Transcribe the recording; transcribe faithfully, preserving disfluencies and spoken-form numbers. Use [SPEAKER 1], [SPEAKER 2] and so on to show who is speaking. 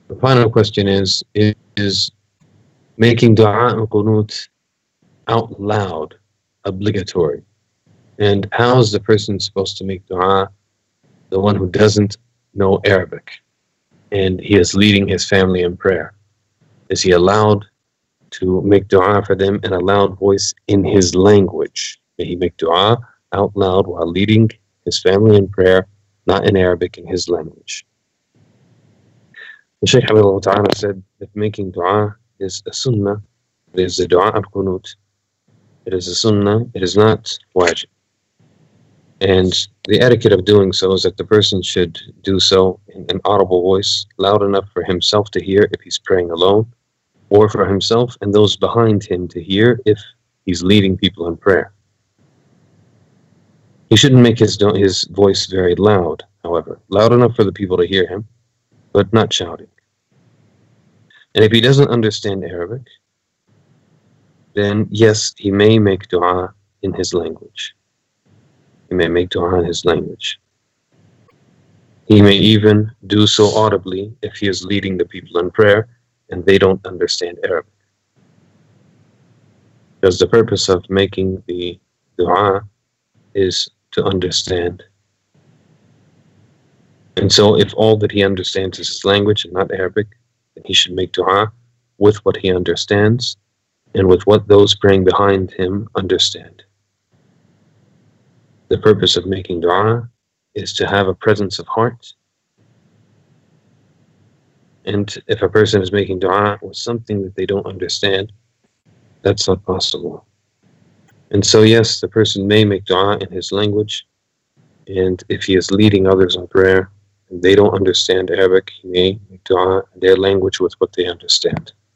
[SPEAKER 1] The final question is, is making dua and qunut out loud obligatory? And how is the person supposed to make dua, the one who doesn't know Arabic and he is leading his family in prayer? Is he allowed to make dua for them in a loud voice in his language? May he make dua out loud while leading his family in prayer, not in Arabic, in his language. The Shaykh Hamidullah Ta'ala said that making dua is a sunnah, it is a dua of qunut. It is a sunnah, it is not wajib. And the etiquette of doing so is that the person should do so in an audible voice, loud enough for himself to hear if he's praying alone, or for himself and those behind him to hear if he's leading people in prayer. He shouldn't make his, his voice very loud, however, loud enough for the people to hear him, but not shouting. And if he doesn't understand Arabic, then yes, he may make dua in his language. He may make dua in his language. He may even do so audibly if he is leading the people in prayer and they don't understand Arabic. Because the purpose of making the dua is to understand. And so if all that he understands is his language and not Arabic, then he should make dua with what he understands and with what those praying behind him understand. The purpose of making dua is to have a presence of heart. And if a person is making dua with something that they don't understand, that's not possible. And so yes, the person may make dua in his language, and if he is leading others in prayer and they don't understand Arabic, he may make dua in their language with what they understand.